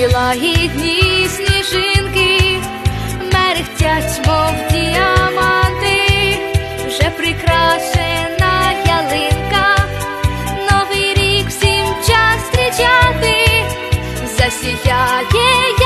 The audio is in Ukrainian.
і лагідні сніжинки мерехтять, мов діаманти, вже прикрашена ялинка, Новий рік всім час зустрічати, засіяє